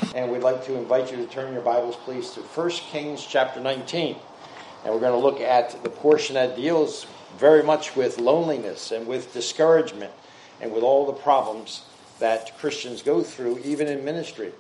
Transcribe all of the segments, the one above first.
And we'd like to invite you to turn your Bibles, please, to 1 Kings chapter 19. And we're going to look at the portion that deals very much with loneliness and with discouragement and with all the problems that Christians go through, even in ministry.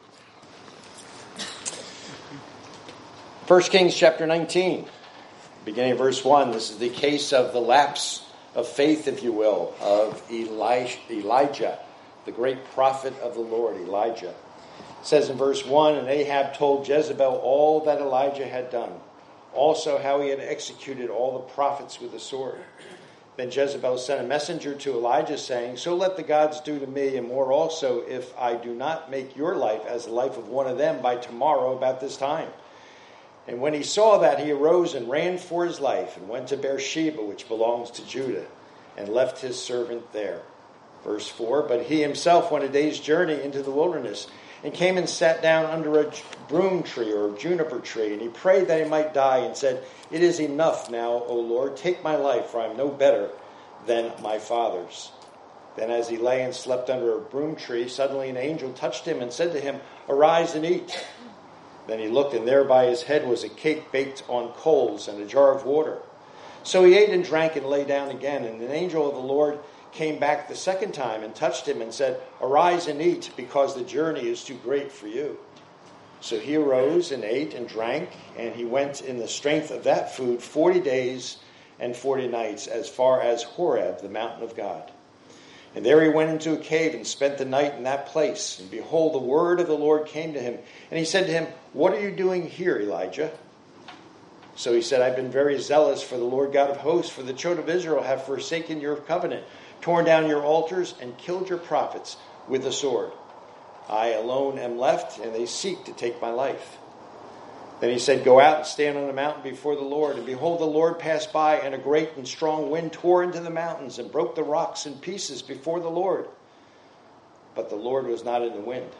1 Kings chapter 19, beginning of verse 1. This is the case of the lapse of faith, if you will, of Elijah, the great prophet of the Lord, Elijah. It says in verse 1, and Ahab told Jezebel all that Elijah had done, also how he had executed all the prophets with the sword. Then Jezebel sent a messenger to Elijah, saying, so let the gods do to me, and more also, if I do not make your life as the life of one of them by tomorrow about this time. And when he saw that, he arose and ran for his life, and went to Beersheba, which belongs to Judah, and left his servant there. Verse 4, but he himself went a day's journey into the wilderness, and came and sat down under a broom tree or a juniper tree, and he prayed that he might die, and said, it is enough now, O Lord, take my life, for I am no better than my fathers. Then as he lay and slept under a broom tree, suddenly an angel touched him and said to him, arise and eat. Then he looked, and there by his head was a cake baked on coals and a jar of water. So he ate and drank and lay down again, and an angel of the Lord came back the second time and touched him and said, arise and eat, because the journey is too great for you. So he arose and ate and drank, and he went in the strength of that food 40 days and 40 nights, as far as Horeb, the mountain of God. And there he went into a cave and spent the night in that place. And behold, the word of the Lord came to him. And he said to him, what are you doing here, Elijah? So he said, I've been very zealous for the Lord God of hosts, for the children of Israel have forsaken your covenant, torn down your altars, and killed your prophets with the sword. I alone am left, and they seek to take my life. Then he said, go out and stand on the mountain before the Lord. And behold, the Lord passed by, and a great and strong wind tore into the mountains and broke the rocks in pieces before the Lord. But the Lord was not in the wind.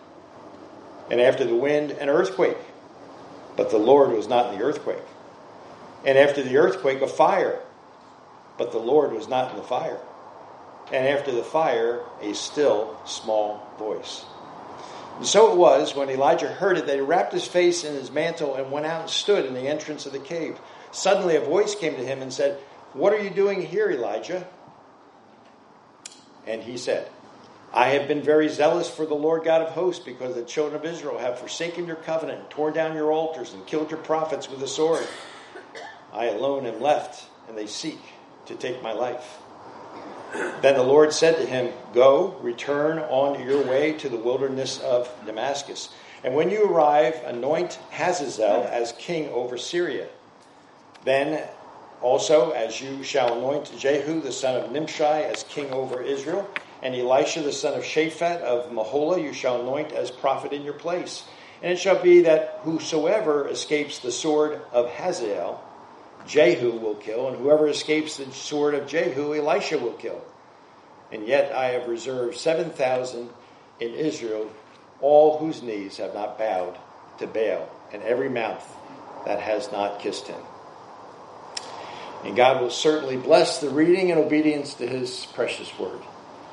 And after the wind, an earthquake. But the Lord was not in the earthquake. And after the earthquake, a fire. But the Lord was not in the fire. And after the fire, a still small voice. And so it was, when Elijah heard it, that he wrapped his face in his mantle and went out and stood in the entrance of the cave. Suddenly a voice came to him and said, what are you doing here, Elijah? And he said, I have been very zealous for the Lord God of hosts, because the children of Israel have forsaken your covenant, and torn down your altars, and killed your prophets with the sword. I alone am left, and they seek to take my life. Then the Lord said to him, go, return on your way to the wilderness of Damascus. And when you arrive, anoint Hazael as king over Syria. Then also, as you shall anoint Jehu the son of Nimshi as king over Israel, and Elisha the son of Shaphat of Mahola you shall anoint as prophet in your place. And it shall be that whosoever escapes the sword of Hazael, Jehu will kill, and whoever escapes the sword of Jehu, Elisha will kill. And yet I have reserved 7,000 in Israel, all whose knees have not bowed to Baal, and every mouth that has not kissed him. And God will certainly bless the reading and obedience to his precious word.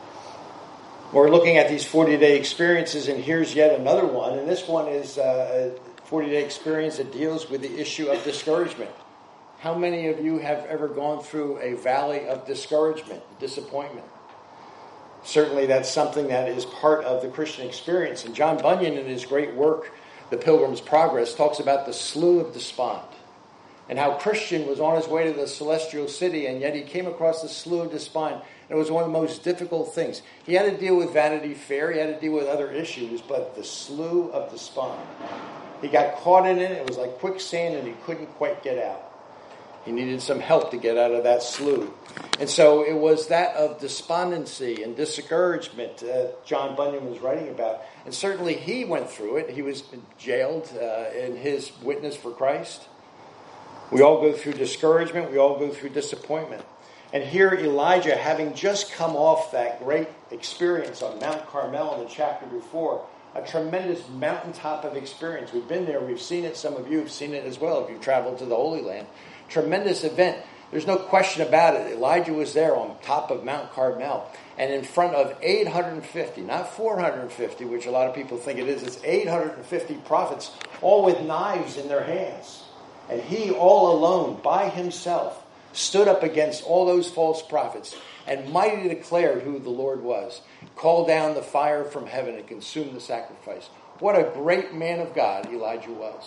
We're looking at these 40-day experiences, and here's yet another one. And this one is a 40-day experience that deals with the issue of discouragement. How many of you have ever gone through a valley of discouragement, disappointment? Certainly that's something that is part of the Christian experience. And John Bunyan, in his great work, The Pilgrim's Progress, talks about the Slough of Despond, and how Christian was on his way to the celestial city, and yet he came across the Slough of Despond, and it was one of the most difficult things. He had to deal with Vanity Fair, he had to deal with other issues, but the Slough of Despond, he got caught in it. It was like quicksand, and he couldn't quite get out. He needed some help to get out of that slough. And so it was that of despondency and discouragement that John Bunyan was writing about. And certainly he went through it. He was jailed in his witness for Christ. We all go through discouragement. We all go through disappointment. And here Elijah, having just come off that great experience on Mount Carmel in the chapter before, a tremendous mountaintop of experience. We've been there. We've seen it. Some of you have seen it as well if you've traveled to the Holy Land. Tremendous event. There's no question about it. Elijah was there on top of Mount Carmel and in front of 850, not 450, which a lot of people think it is. It's 850 prophets, all with knives in their hands. And he all alone, by himself, stood up against all those false prophets and mightily declared who the Lord was, called down the fire from heaven and consumed the sacrifice. What a great man of God Elijah was.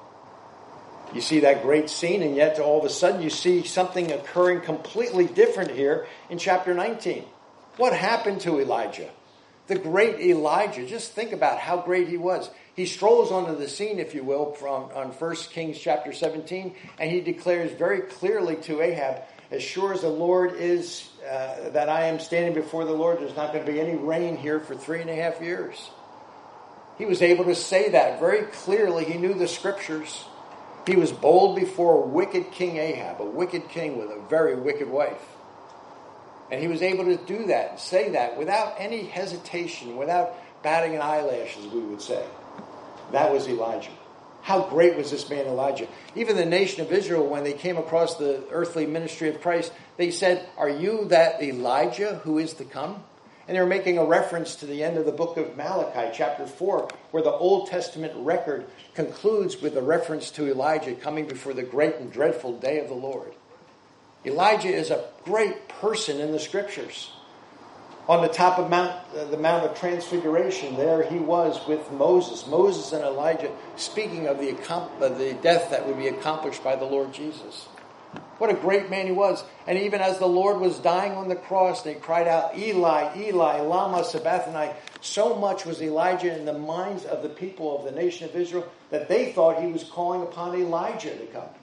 You see that great scene, and yet all of a sudden you see something occurring completely different here in chapter 19. What happened to Elijah? The great Elijah, just think about how great he was. He strolls onto the scene, if you will, on 1 Kings chapter 17, and he declares very clearly to Ahab, as sure as the Lord is, that I am standing before the Lord, there's not going to be any rain here for 3.5 years. He was able to say that very clearly. He knew the scriptures. He was bold before wicked King Ahab, a wicked king with a very wicked wife. And he was able to do that and say that without any hesitation, without batting an eyelash, as we would say. That was Elijah. How great was this man Elijah? Even the nation of Israel, when they came across the earthly ministry of Christ, they said, "Are you that Elijah who is to come?" And they were making a reference to the end of the book of Malachi, chapter 4, where the Old Testament record concludes with a reference to Elijah coming before the great and dreadful day of the Lord. Elijah is a great person in the scriptures. On the top of the Mount of Transfiguration, there he was with Moses. Moses and Elijah speaking of the death that would be accomplished by the Lord Jesus. What a great man he was. And even as the Lord was dying on the cross, they cried out, "Eli, Eli, lama sabachthani." So much was Elijah in the minds of the people of the nation of Israel that they thought he was calling upon Elijah to come.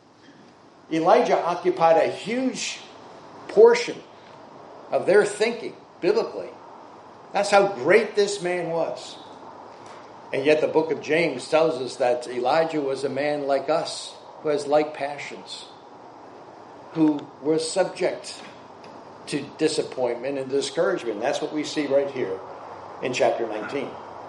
Elijah occupied a huge portion of their thinking, biblically. That's how great this man was. And yet the book of James tells us that Elijah was a man like us, who has like passions, who was subject to disappointment and discouragement. That's what we see right here in chapter 19.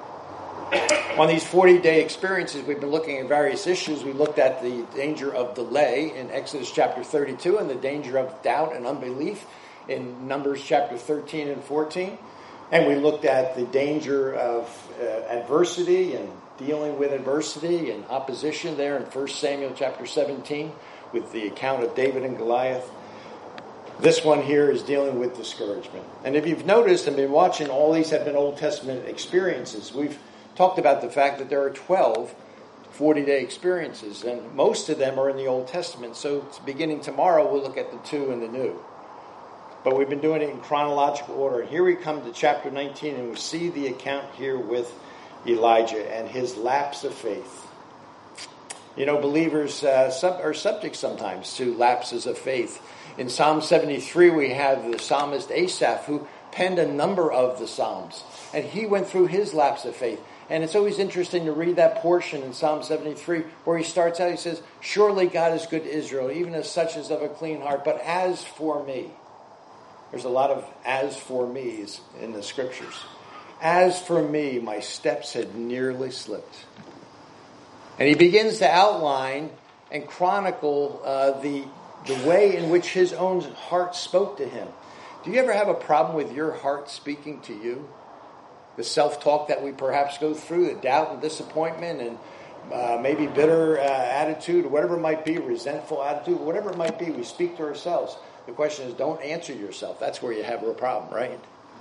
On these 40-day experiences, we've been looking at various issues. We looked at the danger of delay in Exodus chapter 32 and the danger of doubt and unbelief in Numbers chapter 13 and 14. And we looked at the danger of adversity and dealing with adversity and opposition there in 1 Samuel chapter 17 with the account of David and Goliath. This one here is dealing with discouragement. And if you've noticed and been watching, all these have been Old Testament experiences. We've talked about the fact that there are 12 40-day experiences, and most of them are in the Old Testament. So beginning tomorrow, we'll look at the 2 in the New. But we've been doing it in chronological order. Here we come to chapter 19, and we see the account here with Elijah and his lapse of faith. You know, believers are subject sometimes to lapses of faith. In Psalm 73, we have the psalmist Asaph, who penned a number of the Psalms. And he went through his lapse of faith. And it's always interesting to read that portion in Psalm 73, where he starts out, he says, "Surely God is good to Israel, even as such as of a clean heart. But as for me," there's a lot of "as for me's" in the scriptures. "As for me, my steps had nearly slipped." And he begins to outline and chronicle the way in which his own heart spoke to him. Do you ever have a problem with your heart speaking to you? The self-talk that we perhaps go through, the doubt and disappointment and maybe bitter attitude, or whatever it might be, resentful attitude, whatever it might be, we speak to ourselves. The question is, don't answer yourself. That's where you have a problem, right?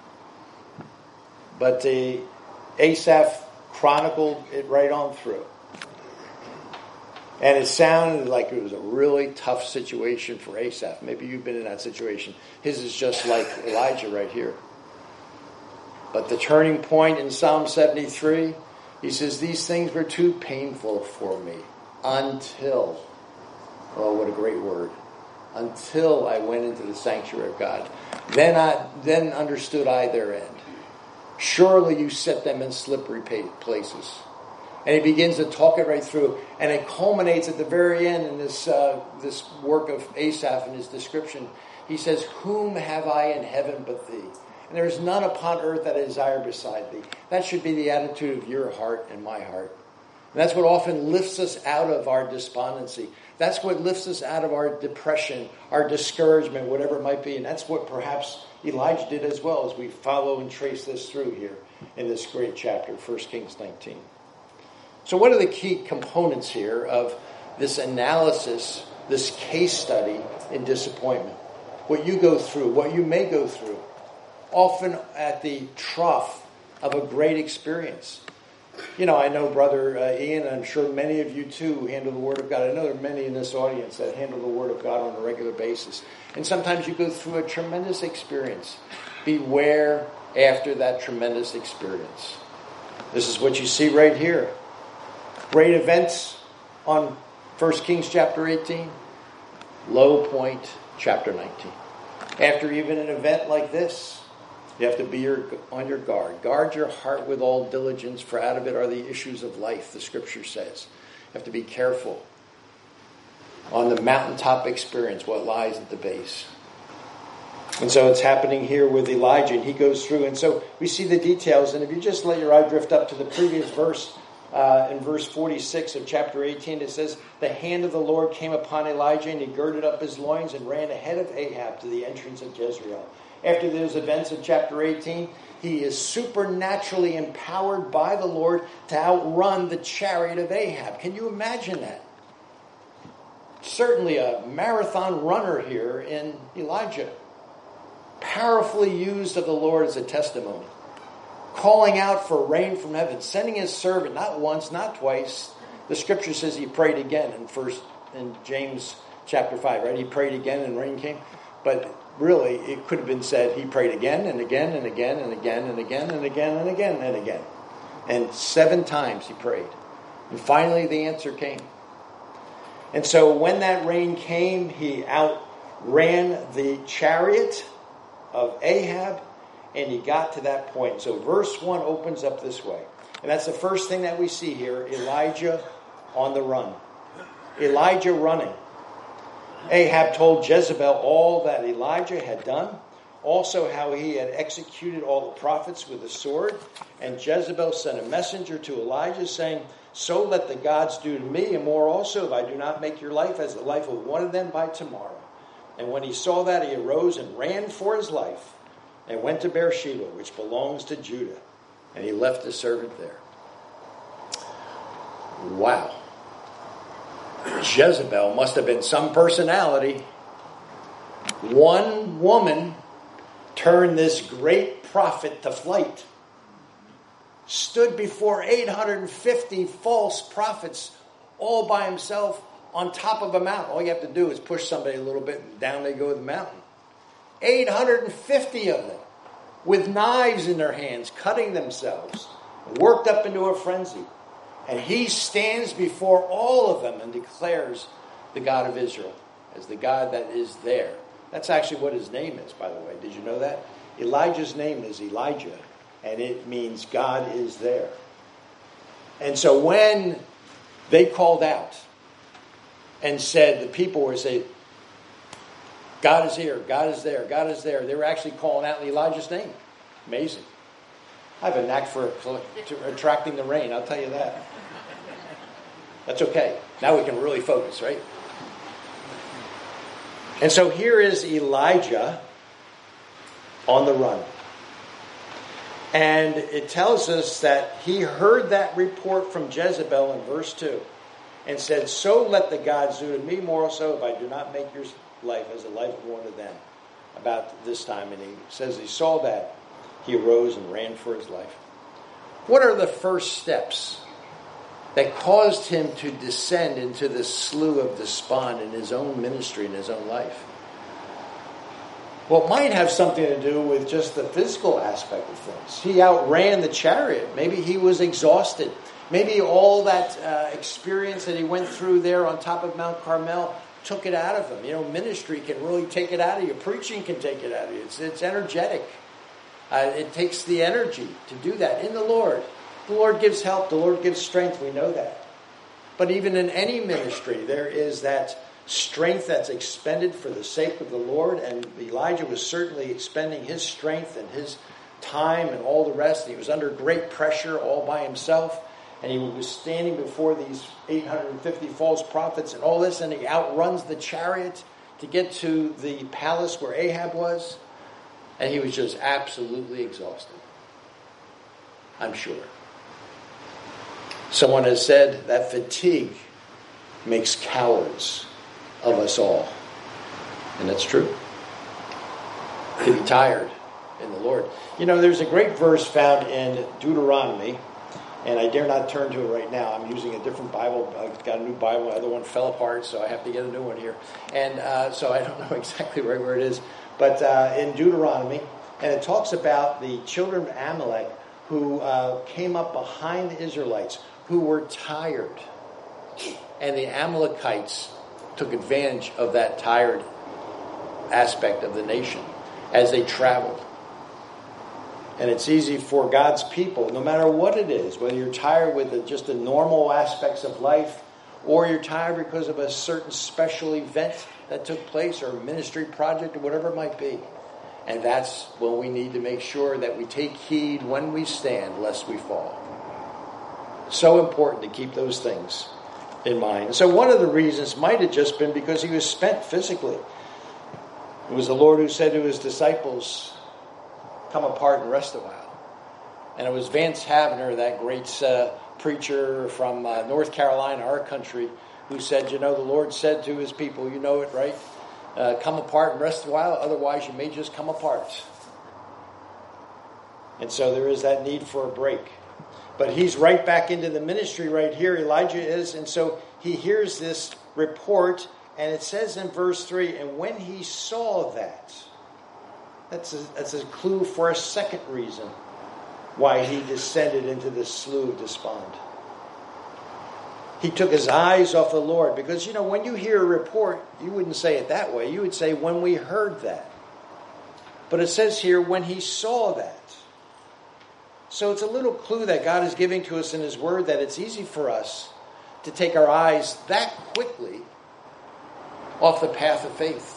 But Asaph chronicled it right on through. And it sounded like it was a really tough situation for Asaph. Maybe you've been in that situation. His is just like Elijah right here. But the turning point in Psalm 73, he says, "These things were too painful for me until," oh, what a great word, "until I went into the sanctuary of God. Then understood I their end. Surely you set them in slippery places." And he begins to talk it right through. And it culminates at the very end in this work of Asaph in his description. He says, "Whom have I in heaven but thee? And there is none upon earth that I desire beside thee." That should be the attitude of your heart and my heart. And that's what often lifts us out of our despondency. That's what lifts us out of our depression, our discouragement, whatever it might be. And that's what perhaps Elijah did as well, as we follow and trace this through here in this great chapter, 1 Kings 19. So what are the key components here of this analysis, this case study in disappointment? What you go through, what you may go through, often at the trough of a great experience. You know, I know Brother Ian, and I'm sure many of you too handle the Word of God. I know there are many in this audience that handle the Word of God on a regular basis. And sometimes you go through a tremendous experience. Beware after that tremendous experience. This is what you see right here. Great events on 1 Kings chapter 18. Low point, chapter 19. After even an event like this, you have to be on your guard. Guard your heart with all diligence, for out of it are the issues of life, the Scripture says. You have to be careful. On the mountaintop experience, what lies at the base. And so it's happening here with Elijah, and he goes through. And so we see the details. And if you just let your eye drift up to the previous verse, in verse 46 of chapter 18, it says, the hand of the Lord came upon Elijah, and he girded up his loins and ran ahead of Ahab to the entrance of Jezreel. After those events of chapter 18, he is supernaturally empowered by the Lord to outrun the chariot of Ahab. Can you imagine that? Certainly a marathon runner here in Elijah. Powerfully used of the Lord as a testimony. Calling out for rain from heaven. Sending his servant, not once, not twice. The Scripture says he prayed again in James chapter 5, right? He prayed again and rain came. But really, it could have been said he prayed again and again and again and again and again and again and again and again. And 7 times he prayed. And finally the answer came. And so when that rain came, he outran the chariot of Ahab, and he got to that point. So verse 1 opens up this way. And that's the first thing that we see here, Elijah on the run. Elijah running. Ahab told Jezebel all that Elijah had done, also how he had executed all the prophets with the sword. And Jezebel sent a messenger to Elijah saying, so let the gods do to me, and more also, if I do not make your life as the life of one of them by tomorrow. And when he saw that, he arose and ran for his life, and went to Beersheba, which belongs to Judah. And he left his servant there. Wow. Jezebel must have been some personality. One woman turned this great prophet to flight. Stood before 850 false prophets all by himself on top of a mountain. All you have to do is push somebody a little bit and down they go the mountain. 850 of them with knives in their hands, cutting themselves, worked up into a frenzy. And he stands before all of them and declares the God of Israel as the God that is there. That's actually what his name is, by the way. Did you know that? Elijah's name is Elijah, and it means God is there. And so when they called out and said, the people were saying, God is here, God is there, God is there. They were actually calling out in Elijah's name. Amazing. I have a knack for attracting the rain, I'll tell you that. That's okay. Now we can really focus, right? And so here is Elijah on the run. And it tells us that he heard that report from Jezebel in verse 2 and said, so let the gods do to me more so if I do not make your life as the life of one of them. About this time, and he says he saw that, he arose and ran for his life. What are the first steps that caused him to descend into the slough of despond in his own ministry, in his own life? Well, it might have something to do with just the physical aspect of things. He outran the chariot. Maybe he was exhausted. Maybe all that experience that he went through there on top of Mount Carmel took it out of him. You know, ministry can really take it out of you. Preaching can take it out of you. It's energetic. It takes the energy to do that in the Lord. The Lord gives help. The Lord gives strength. We know that. But even in any ministry, there is that strength that's expended for the sake of the Lord. And Elijah was certainly expending his strength and his time and all the rest. He was under great pressure all by himself. And he was standing before these 850 false prophets and all this, and he outruns the chariot to get to the palace where Ahab was. And he was just absolutely exhausted. I'm sure. Someone has said that fatigue makes cowards of us all. And that's true. To be tired in the Lord. You know, there's a great verse found in Deuteronomy, and I dare not turn to it right now. I'm using a different Bible. I've got a new Bible. The other one fell apart, so I have to get a new one here. And so I don't know exactly right where it is. But in Deuteronomy, and it talks about the children of Amalek who came up behind the Israelites, who were tired. And the Amalekites took advantage of that tired aspect of the nation as they traveled. And it's easy for God's people, no matter what it is, whether you're tired with just the normal aspects of life, or you're tired because of a certain special event that took place, or a ministry project, or whatever it might be. And that's when we need to make sure that we take heed when we stand, lest we fall. So important to keep those things in mind. So one of the reasons might have just been because he was spent physically. It was the Lord who said to his disciples, come apart and rest a while. And it was Vance Havner, that great preacher from North Carolina, our country, who said, you know, the Lord said to his people, you know it, right? Come apart and rest a while, otherwise you may just come apart. And so there is that need for a break. But he's right back into the ministry right here, Elijah is, and so he hears this report, and it says in verse 3, and when he saw that, that's a clue for a second reason why he descended into the slough of despond. He took his eyes off the Lord, because, you know, when you hear a report, you wouldn't say it that way. You would say, when we heard that. But it says here, when he saw that. So it's a little clue that God is giving to us in his word that it's easy for us to take our eyes that quickly off the path of faith.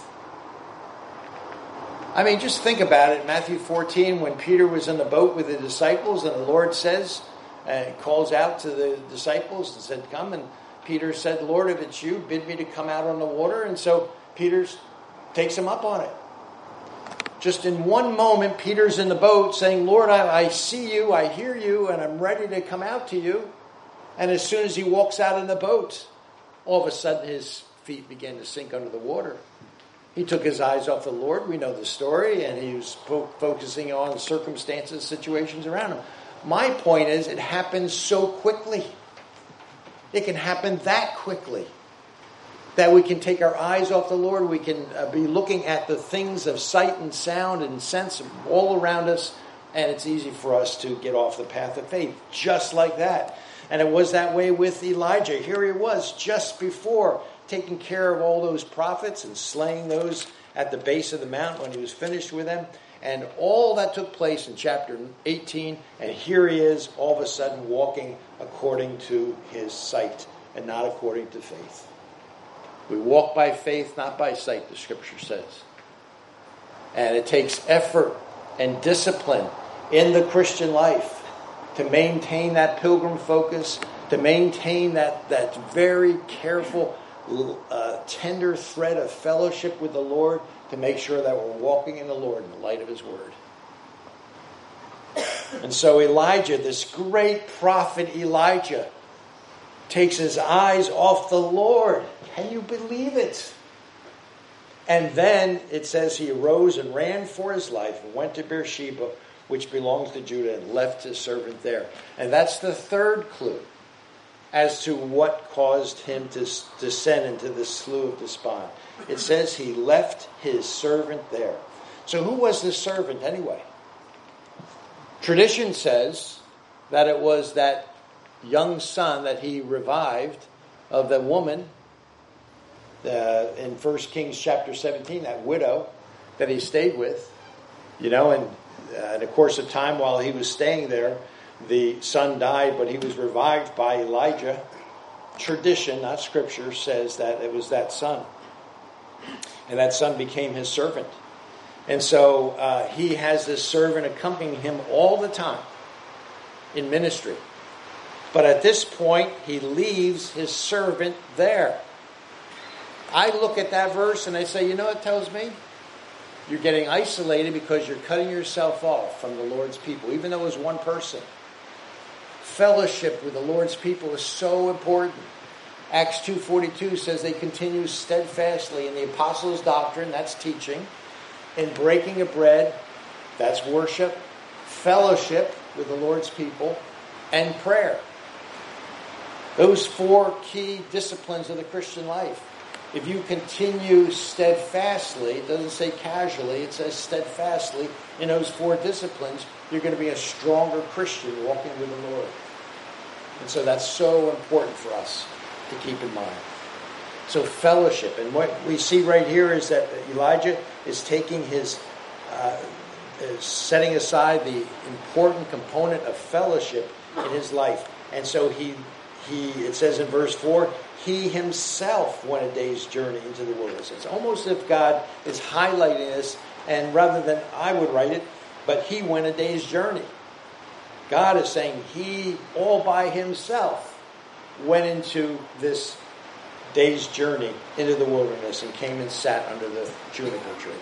I mean, just think about it. Matthew 14, when Peter was in the boat with the disciples, and the Lord says, calls out to the disciples and said, come. And Peter said, Lord, if it's you, bid me to come out on the water. And so Peter takes him up on it. Just in one moment, Peter's in the boat saying, Lord, I see you, I hear you, and I'm ready to come out to you. And as soon as he walks out in the boat, all of a sudden his feet began to sink under the water. He took his eyes off the Lord. We know the story, and he was focusing on circumstances, situations around him. My point is, it happens so quickly. It can happen that quickly that we can take our eyes off the Lord. We can be looking at the things of sight and sound and sense all around us, and it's easy for us to get off the path of faith, just like that. And it was that way with Elijah. Here he was, just before taking care of all those prophets and slaying those at the base of the mountain when he was finished with them. And all that took place in chapter 18, and here he is, all of a sudden walking according to his sight and not according to faith. We walk by faith, not by sight, the scripture says. And it takes effort and discipline in the Christian life to maintain that pilgrim focus, to maintain that very careful, tender thread of fellowship with the Lord, to make sure that we're walking in the Lord in the light of his word. And so Elijah, this great prophet Elijah, takes his eyes off the Lord. Can you believe it? And then it says he arose and ran for his life and went to Beersheba, which belongs to Judah, and left his servant there. And that's the third clue as to what caused him to descend into the slough of despond. It says he left his servant there. So who was this servant anyway? Tradition says that it was that young son that he revived of the woman in 1 Kings chapter 17, that widow that he stayed with. You know, and in the course of time while he was staying there, the son died, but he was revived by Elijah. Tradition, not scripture, says that it was that son. And that son became his servant. And so he has this servant accompanying him all the time in ministry. But at this point, he leaves his servant there. I look at that verse and I say, you know what it tells me? You're getting isolated because you're cutting yourself off from the Lord's people, even though it was one person. Fellowship with the Lord's people is so important. Acts 2:42 says they continue steadfastly in the apostles' doctrine, that's teaching, in breaking of bread, that's worship, fellowship with the Lord's people, and prayer. Those 4 key disciplines of the Christian life. If you continue steadfastly, it doesn't say casually, it says steadfastly, in those 4 disciplines, you're going to be a stronger Christian walking with the Lord. And so that's so important for us to keep in mind. So fellowship. And what we see right here is that Elijah is taking his, setting aside the important component of fellowship in his life. And so it says in verse 4, he himself went a day's journey into the wilderness. It's almost as if God is highlighting this, and rather than I would write it, but he went a day's journey. God is saying he, all by himself, went into this day's journey into the wilderness and came and sat under the juniper tree.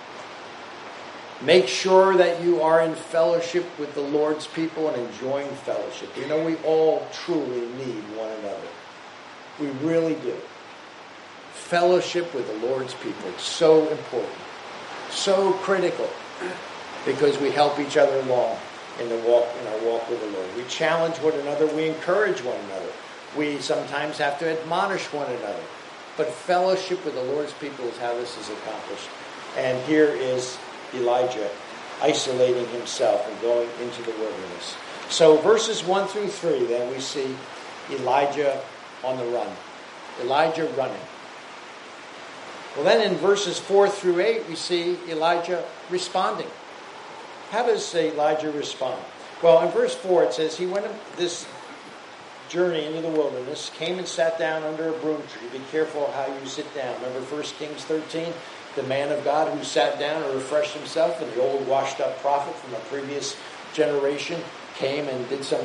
Make sure that you are in fellowship with the Lord's people and enjoying fellowship. You know, we all truly need one another. We really do. Fellowship with the Lord's people is so important, so critical, because we help each other along in our walk with the Lord. We challenge one another. We encourage one another. We sometimes have to admonish one another. But fellowship with the Lord's people is how this is accomplished. And here is Elijah isolating himself and going into the wilderness. So verses 1 through 3, then we see Elijah on the run. Elijah running. Well, then in verses 4 through 8, we see Elijah responding. How does Elijah respond? Well, in verse 4, it says, he went this journey into the wilderness, came and sat down under a broom tree. Be careful how you sit down. Remember 1 Kings 13? The man of God who sat down and refreshed himself, and the old washed-up prophet from a previous generation came and did some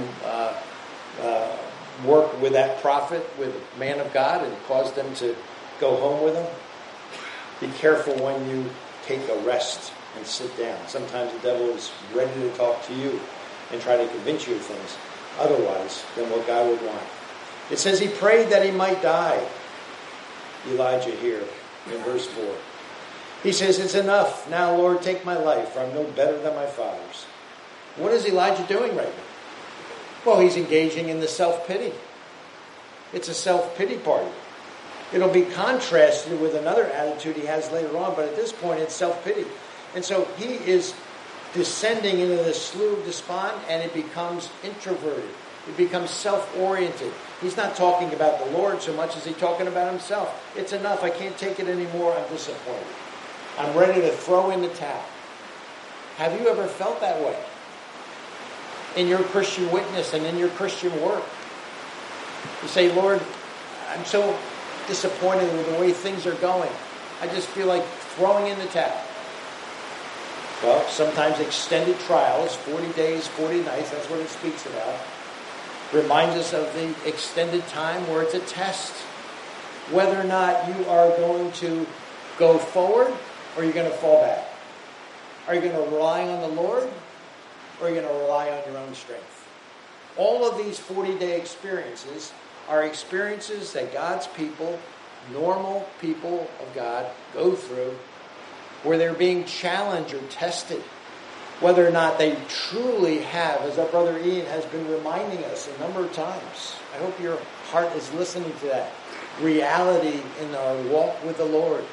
work with that prophet, with the man of God, and caused them to go home with him. Be careful when you take a rest and sit down. Sometimes the devil is ready to talk to you and try to convince you of things otherwise than what God would want. It says he prayed that he might die. Elijah here in verse 4. He says, it's enough. Now, Lord, take my life, for I'm no better than my father's. What is Elijah doing right now? Well, he's engaging in the self-pity. It's a self-pity party. It'll be contrasted with another attitude he has later on, but at this point it's self-pity. And so he is descending into the slough of despond, and it becomes introverted. It becomes self-oriented. He's not talking about the Lord so much as he's talking about himself. It's enough. I can't take it anymore. I'm disappointed. I'm ready to throw in the towel. Have you ever felt that way? In your Christian witness and in your Christian work. You say, Lord, I'm so disappointed with the way things are going. I just feel like throwing in the towel. Well, sometimes extended trials, 40 days, 40 nights, that's what it speaks about, reminds us of the extended time where it's a test. Whether or not you are going to go forward or you're going to fall back. Are you going to rely on the Lord or are you going to rely on your own strength? All of these 40-day experiences are experiences that God's people, normal people of God, go through where they're being challenged or tested. Whether or not they truly have, as our brother Ian has been reminding us a number of times. I hope your heart is listening to that. Reality in our walk with the Lord.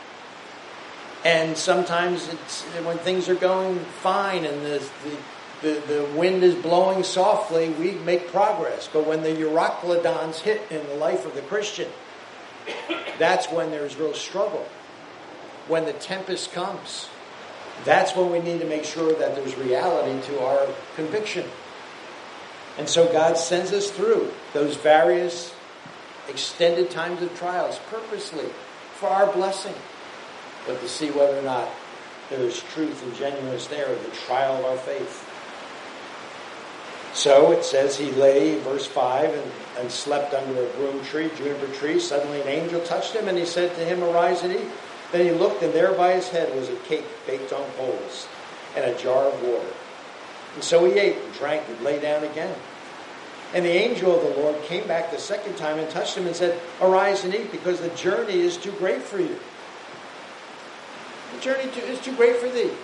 And sometimes it's when things are going fine and the wind is blowing softly, we make progress. But when the Euroclydons hit in the life of the Christian, that's when there's real struggle. When the tempest comes, that's when we need to make sure that there's reality to our conviction. And so God sends us through those various extended times of trials purposely for our blessing, but to see whether or not there is truth and genuineness there in the trial of our faith. So it says he lay, verse 5, and slept under a broom tree, juniper tree. Suddenly an angel touched him, and he said to him, "Arise and eat." Then he looked, and there by his head was a cake baked on coals and a jar of water. And so he ate and drank and lay down again. And the angel of the Lord came back the second time and touched him and said, "Arise and eat, because the journey is too great for you." The journey is too great for thee.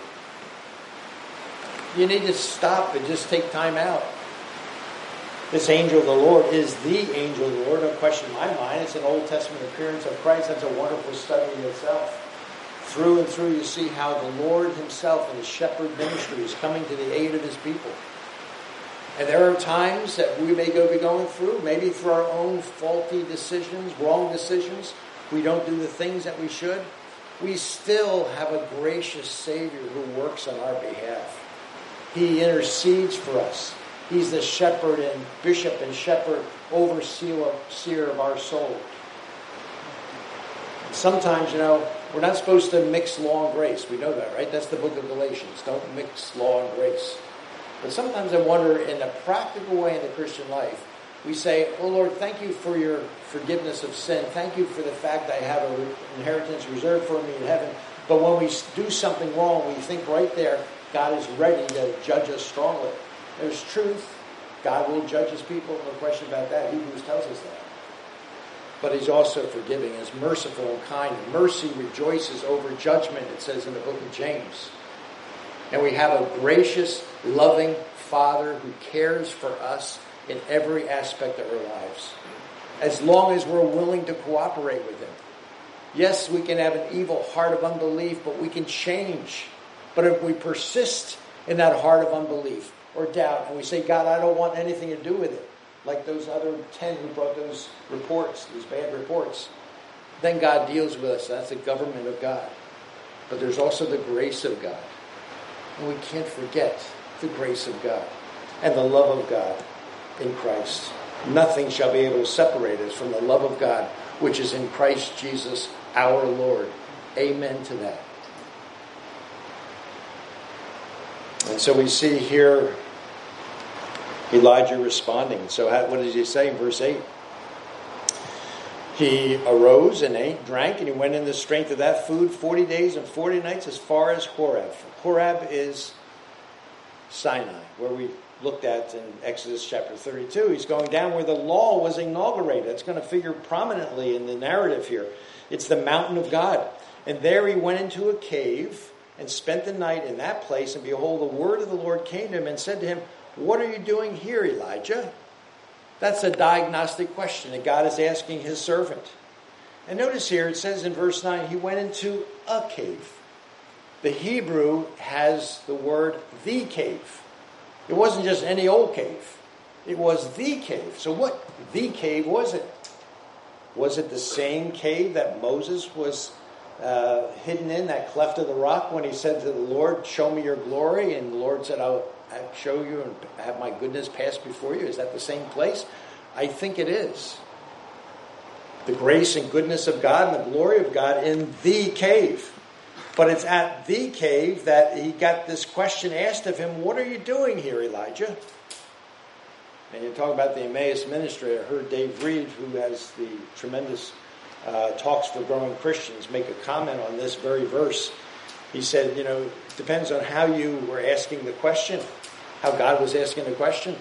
You need to stop and just take time out. This angel of the Lord is the angel of the Lord. No question in my mind. It's an Old Testament appearance of Christ. That's a wonderful study in itself. Through and through, you see how the Lord himself in his shepherd ministry is coming to the aid of his people. And there are times that we may be going through, maybe through our own faulty decisions, wrong decisions. We don't do the things that we should. We still have a gracious Savior who works on our behalf. He intercedes for us. He's the shepherd and bishop and shepherd, overseer of our soul. Sometimes, we're not supposed to mix law and grace. We know that, right? That's the book of Galatians. Don't mix law and grace. But sometimes I wonder, in a practical way in the Christian life, we say, "Oh Lord, thank you for your forgiveness of sin. Thank you for the fact I have an inheritance reserved for me in heaven." But when we do something wrong, we think right there, God is ready to judge us strongly. There's truth. God will judge his people. No question about that. Hebrews tells us that. But he's also forgiving. He's merciful and kind. Mercy rejoices over judgment, it says in the book of James. And we have a gracious, loving Father who cares for us in every aspect of our lives, as long as we're willing to cooperate with him. Yes, we can have an evil heart of unbelief, but we can change. But if we persist in that heart of unbelief or doubt, and we say, "God, I don't want anything to do with it," like those other 10 who brought those reports, these bad reports, then God deals with us. That's the government of God. But there's also the grace of God. And we can't forget the grace of God and the love of God in Christ. Nothing shall be able to separate us from the love of God, which is in Christ Jesus our Lord. Amen to that. And so we see here Elijah responding. So what does he say in verse 8? He arose and ate, drank, and he went in the strength of that food 40 days and 40 nights as far as Horeb. Horeb is Sinai, where we looked at in Exodus chapter 32. He's going down where the law was inaugurated. It's going to figure prominently in the narrative here. It's the mountain of God. And there he went into a cave and spent the night in that place. And behold, the word of the Lord came to him and said to him, "What are you doing here, Elijah?" That's a diagnostic question that God is asking his servant. And notice here, it says in verse 9, he went into a cave. The Hebrew has the word the cave. It wasn't just any old cave. It was the cave. So what the cave was it? Was it the same cave that Moses was hidden in, that cleft of the rock, when he said to the Lord, "Show me your glory"? And the Lord said, "I'll show you and have my goodness pass before you"? Is that the same place? I think it is. The grace and goodness of God and the glory of God in the cave. But it's at the cave that he got this question asked of him, "What are you doing here, Elijah?" And you talk about the Emmaus ministry. I heard Dave Reed, who has the tremendous Talks for Growing Christians, make a comment on this very verse. He said, it depends on how you were asking the question, how God was asking the question.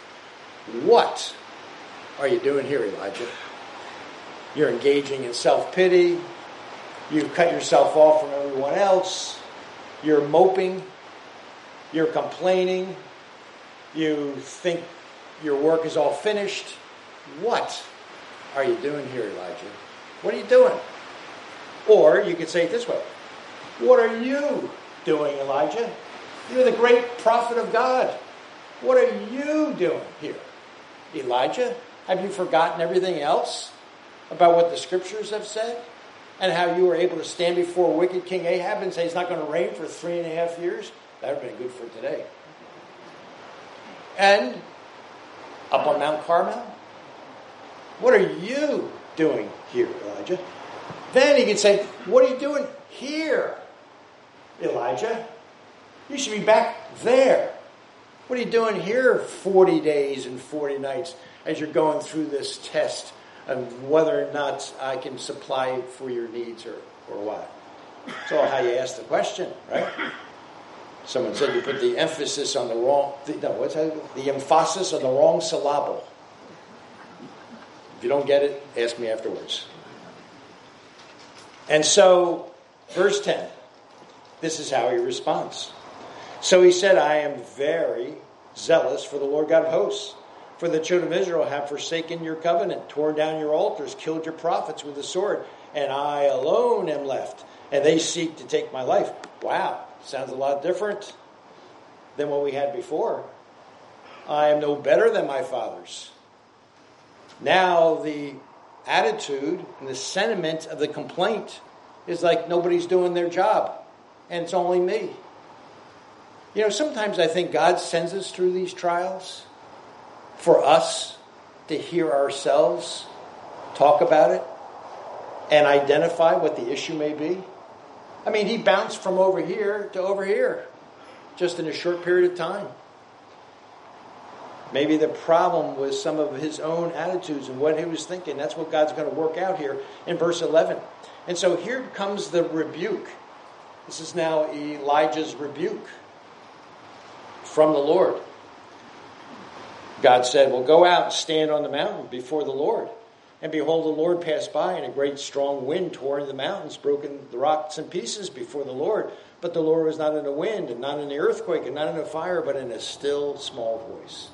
What are you doing here, Elijah? You're engaging in self-pity. You've cut yourself off from everyone else. You're moping. You're complaining. You think your work is all finished. What are you doing here, Elijah? What are you doing? Or you could say it this way. What are you doing, Elijah? You're the great prophet of God. What are you doing here, Elijah? Have you forgotten everything else about what the scriptures have said? And how you were able to stand before wicked King Ahab and say it's not going to rain for 3.5 years? That would have been good for today. And up on Mount Carmel? What are you doing here, Elijah? Then he could say, what are you doing here, Elijah? You should be back there. What are you doing here 40 days and 40 nights as you're going through this test of whether or not I can supply for your needs or what? It's all how you ask the question, right? Someone said you put the emphasis on the wrong, the emphasis on the wrong syllable. If you don't get it, ask me afterwards. And so, verse 10, this is how he responds. So he said, I am very zealous for the Lord God of hosts. For the children of Israel have forsaken your covenant, torn down your altars, killed your prophets with the sword, and I alone am left, and they seek to take my life. Wow, sounds a lot different than what we had before. I am no better than my fathers. Now the attitude and the sentiment of the complaint is like nobody's doing their job, and it's only me. You know, sometimes I think God sends us through these trials for us to hear ourselves talk about it and identify what the issue may be. I mean, he bounced from over here to over here just in a short period of time. Maybe the problem was some of his own attitudes and what he was thinking. That's what God's going to work out here in verse 11. And so here comes the rebuke. This is now Elijah's rebuke from the Lord. God said, well, go out and stand on the mountain before the Lord. And behold, the Lord passed by, and a great strong wind tore in the mountains, broken the rocks in pieces before the Lord. But the Lord was not in a wind, and not in the earthquake, and not in a fire, but in a still small voice.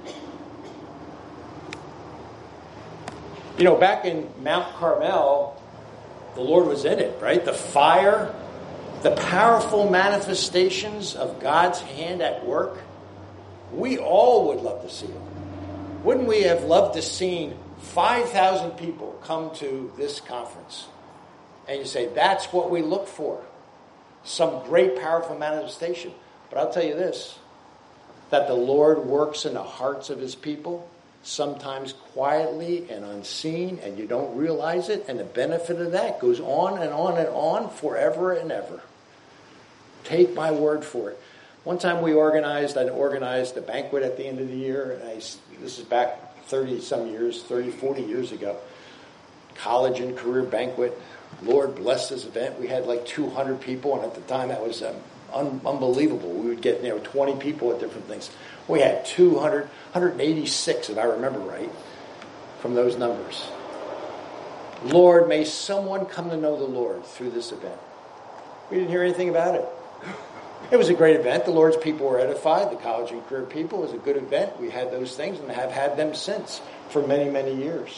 You know, back in Mount Carmel, the Lord was in it, right? The fire, the powerful manifestations of God's hand at work. We all would love to see it. Wouldn't we have loved to see 5,000 people come to this conference? And you say, that's what we look for. Some great, powerful manifestation. But I'll tell you this, that the Lord works in the hearts of his people, sometimes quietly and unseen, and you don't realize it, and the benefit of that goes on and on and on forever and ever. Take my word for it. One time I organized a banquet at the end of the year, and this is back 40 years ago. College and career banquet. Lord bless this event. We had like 200 people, and at the time that was unbelievable. We would get 20 people at different things. We had 186, if I remember right, from those numbers. Lord, may someone come to know the Lord through this event. We didn't hear anything about it. It was a great event. The Lord's people were edified. The college and career people. It was a good event. We had those things and have had them since for many, many years.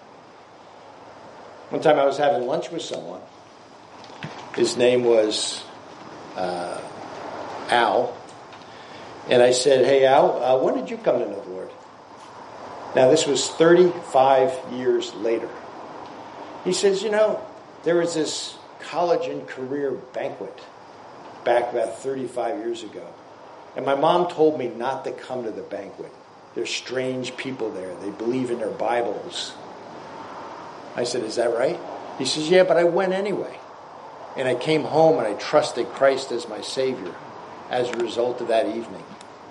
One time I was having lunch with someone. His name was Al. And I said, hey, Al, when did you come to know the Lord? Now, this was 35 years later. He says, there was this college and career banquet back about 35 years ago. And my mom told me not to come to the banquet. There's strange people there. They believe in their Bibles. I said, is that right? He says, yeah, but I went anyway. And I came home and I trusted Christ as my Savior as a result of that evening.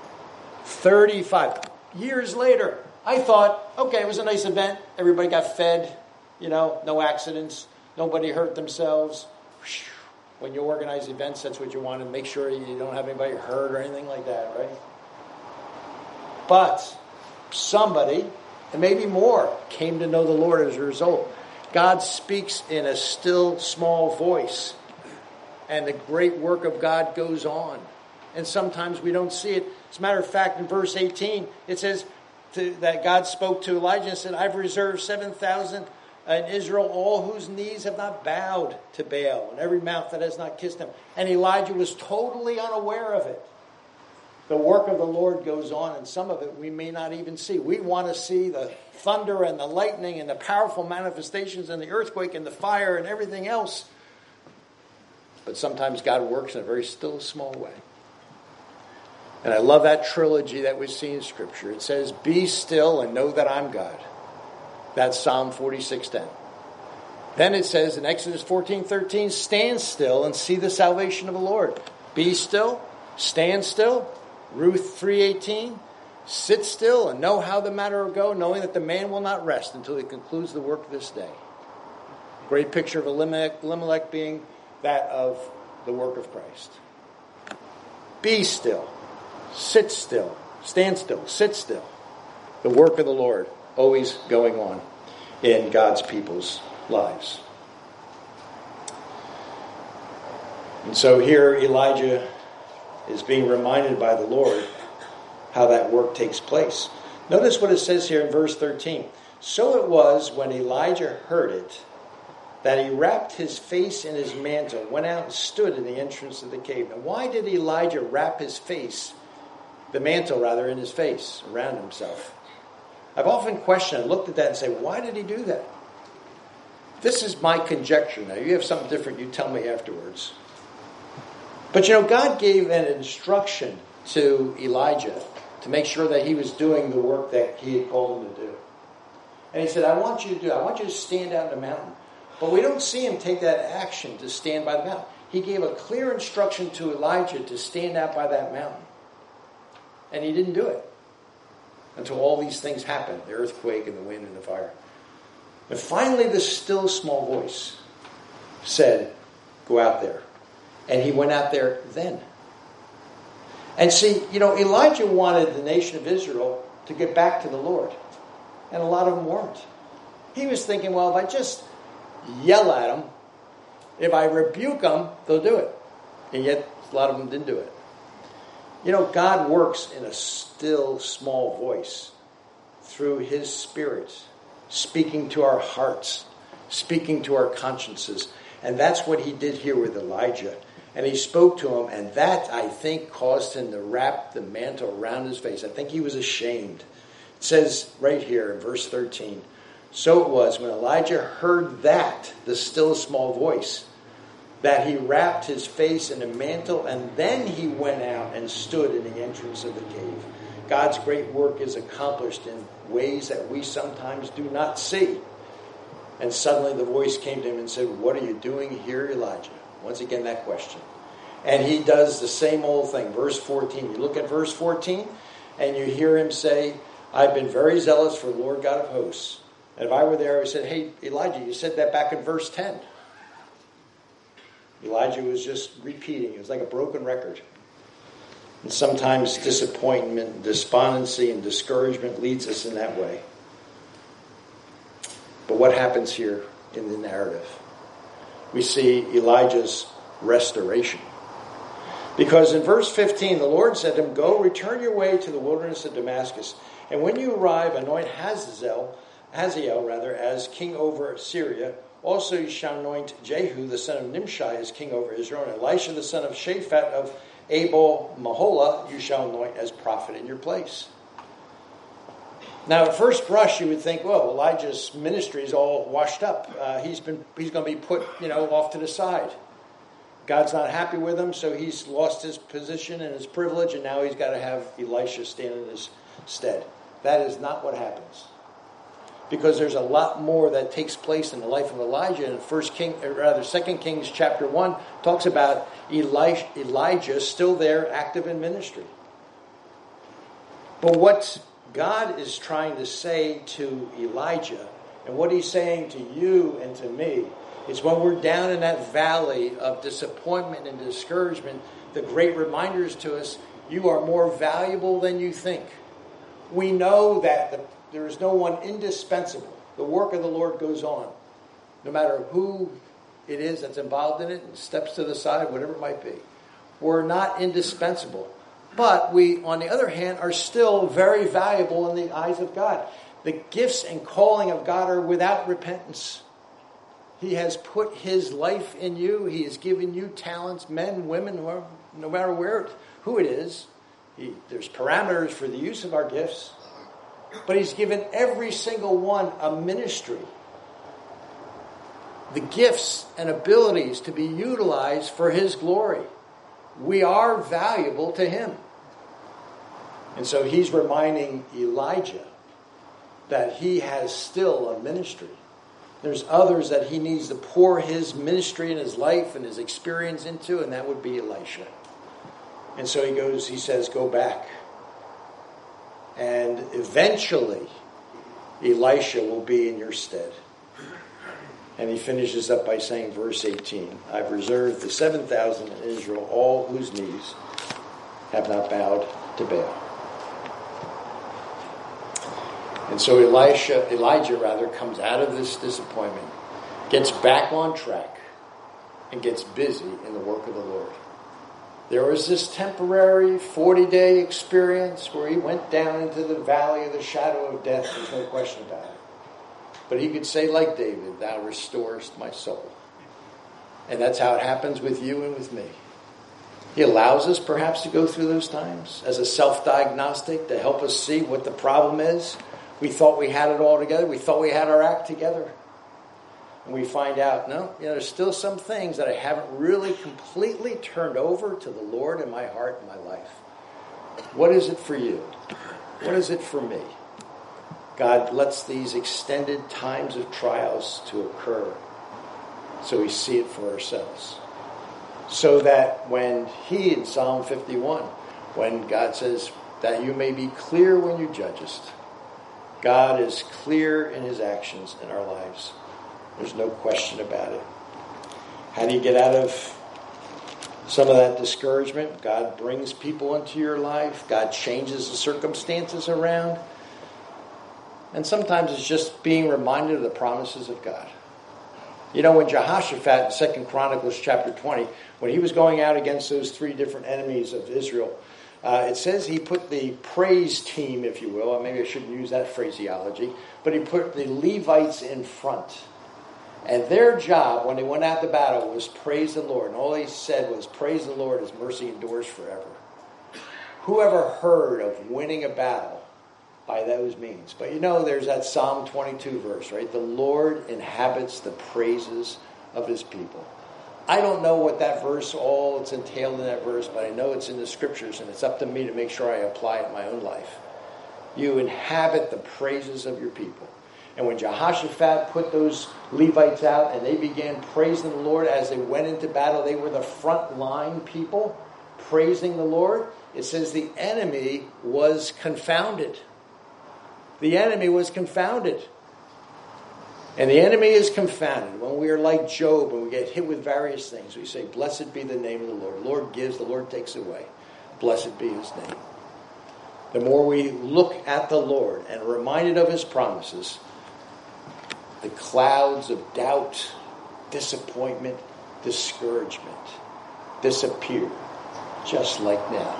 35 years later, I thought, okay, it was a nice event. Everybody got fed, no accidents. Nobody hurt themselves. When you organize events, that's what you want to make sure you don't have anybody hurt or anything like that, right? But somebody, and maybe more, came to know the Lord as a result. God speaks in a still small voice, and the great work of God goes on. And sometimes we don't see it. As a matter of fact, in verse 18, it says that God spoke to Elijah and said, I've reserved 7,000 in Israel, all whose knees have not bowed to Baal, and every mouth that has not kissed him. And Elijah was totally unaware of it. The work of the Lord goes on, and some of it we may not even see. We want to see the thunder and the lightning and the powerful manifestations and the earthquake and the fire and everything else. But sometimes God works in a very still, small way. And I love that trilogy that we see in Scripture. It says, be still and know that I'm God. That's Psalm 46:10. Then it says in Exodus 14:13, stand still and see the salvation of the Lord. Be still, stand still, Ruth 3:18, sit still and know how the matter will go, knowing that the man will not rest until he concludes the work of this day. Great picture of Elimelech being that of the work of Christ. Be still. Sit still. Stand still. Sit still. The work of the Lord always going on in God's people's lives. And so here Elijah is being reminded by the Lord how that work takes place. Notice what it says here in verse 13. So it was when Elijah heard it that he wrapped his face in his mantle, went out and stood in the entrance of the cave. Now, why did Elijah wrap his face, the mantle rather, in his face, around himself? I've often questioned, looked at that and say, why did he do that? This is my conjecture. Now, you have something different, you tell me afterwards. But God gave an instruction to Elijah to make sure that he was doing the work that he had called him to do. And he said, I want you to stand out in the mountain. But we don't see him take that action to stand by the mountain. He gave a clear instruction to Elijah to stand out by that mountain. And he didn't do it until all these things happened, the earthquake and the wind and the fire. And finally, this still small voice said, go out there. And he went out there then. And see, Elijah wanted the nation of Israel to get back to the Lord. And a lot of them weren't. He was thinking, well, if I just yell at them, if I rebuke them, they'll do it. And yet, a lot of them didn't do it. God works in a still small voice through his Spirit, speaking to our hearts, speaking to our consciences. And that's what he did here with Elijah. And he spoke to him, and that, I think, caused him to wrap the mantle around his face. I think he was ashamed. It says right here in verse 13, so it was when Elijah heard that, the still small voice, that he wrapped his face in a mantle, and then he went out and stood in the entrance of the cave. God's great work is accomplished in ways that we sometimes do not see. And suddenly the voice came to him and said, what are you doing here, Elijah? Once again, that question. And he does the same old thing. Verse 14. You look at verse 14, and you hear him say, I've been very zealous for the Lord God of hosts. And if I were there, I would say, hey, Elijah, you said that back in verse 10. Elijah was just repeating. It was like a broken record. And sometimes disappointment, despondency, and discouragement leads us in that way. But what happens here in the narrative? We see Elijah's restoration. Because in verse 15, the Lord said to him, go, return your way to the wilderness of Damascus. And when you arrive, anoint Hazael as king over Syria. Also you shall anoint Jehu, the son of Nimshi, as king over Israel. And Elisha, the son of Shaphat of Abel-Maholah, you shall anoint as prophet in your place. Now, at first brush, you would think, well, Elijah's ministry is all washed up. He's going to be put, off to the side. God's not happy with him, so he's lost his position and his privilege, and now he's got to have Elisha stand in his stead. That is not what happens. Because there's a lot more that takes place in the life of Elijah. And 2 Kings chapter 1 talks about Elijah still there, active in ministry. But what God is trying to say to Elijah, and what he's saying to you and to me, is when we're down in that valley of disappointment and discouragement, the great reminders to us, you are more valuable than you think. We know that there is no one indispensable. The work of the Lord goes on. No matter who it is that's involved in it, and steps to the side, whatever it might be. We're not indispensable. But we, on the other hand, are still very valuable in the eyes of God. The gifts and calling of God are without repentance. He has put his life in you. He has given you talents, men, women, no matter who it is. There's parameters for the use of our gifts. But he's given every single one a ministry. The gifts and abilities to be utilized for his glory. We are valuable to him. And so he's reminding Elijah that he has still a ministry. There's others that he needs to pour his ministry and his life and his experience into, and that would be Elisha. And so he says, go back. And eventually, Elisha will be in your stead. And he finishes up by saying, verse 18, I've reserved the 7,000 in Israel, all whose knees have not bowed to Baal. And so Elijah comes out of this disappointment, gets back on track, and gets busy in the work of the Lord. There was this temporary 40-day experience where he went down into the valley of the shadow of death. There's no question about it. But he could say like David, thou restorest my soul. And that's how it happens with you and with me. He allows us perhaps to go through those times as a self-diagnostic to help us see what the problem is. We thought we had it all together. We thought we had our act together. And we find out, no, there's still some things that I haven't really completely turned over to the Lord in my heart and my life. What is it for you? What is it for me? God lets these extended times of trials to occur so we see it for ourselves. So that when in Psalm 51, when God says that you may be clear when you judgest, God is clear in his actions in our lives. There's no question about it. How do you get out of some of that discouragement? God brings people into your life. God changes the circumstances around. And sometimes it's just being reminded of the promises of God. When Jehoshaphat in 2 Chronicles chapter 20, when he was going out against those 3 different enemies of Israel, it says he put the praise team, if you will, or maybe I shouldn't use that phraseology, but he put the Levites in front. And their job when they went out to battle was praise the Lord. And all he said was, praise the Lord, his mercy endures forever. Whoever heard of winning a battle by those means? But there's that Psalm 22 verse, right? The Lord inhabits the praises of his people. I don't know what that verse, all it's entailed in that verse, but I know it's in the scriptures, and it's up to me to make sure I apply it in my own life. You inhabit the praises of your people. And when Jehoshaphat put those Levites out and they began praising the Lord as they went into battle, they were the front line people praising the Lord. It says the enemy was confounded. The enemy was confounded. And the enemy is confounded when we are like Job and we get hit with various things. We say, blessed be the name of the Lord. The Lord gives, the Lord takes away. Blessed be his name. The more we look at the Lord and are reminded of his promises, the clouds of doubt, disappointment, discouragement disappear just like now.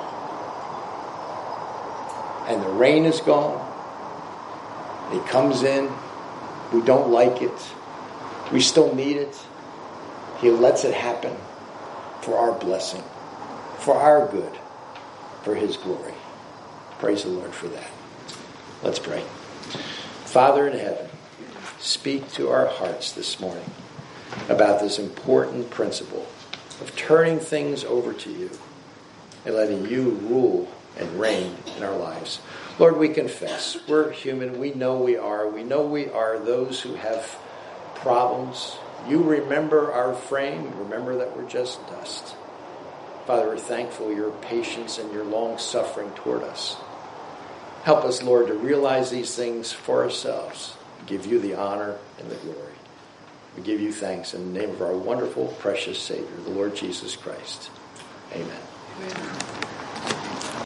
And the rain is gone. It comes in. We don't like it. We still need it. He lets it happen for our blessing, for our good, for his glory. Praise the Lord for that. Let's pray. Father in heaven, speak to our hearts this morning about this important principle of turning things over to you and letting you rule and reign in our lives. Lord, we confess. We're human. We know we are. We know we are those who have problems. You remember our frame. Remember that we're just dust. Father, we're thankful for your patience and your long suffering toward us. Help us, Lord, to realize these things for ourselves. Give you the honor and the glory. We give you thanks in the name of our wonderful, precious Savior, the Lord Jesus Christ. Amen. Amen.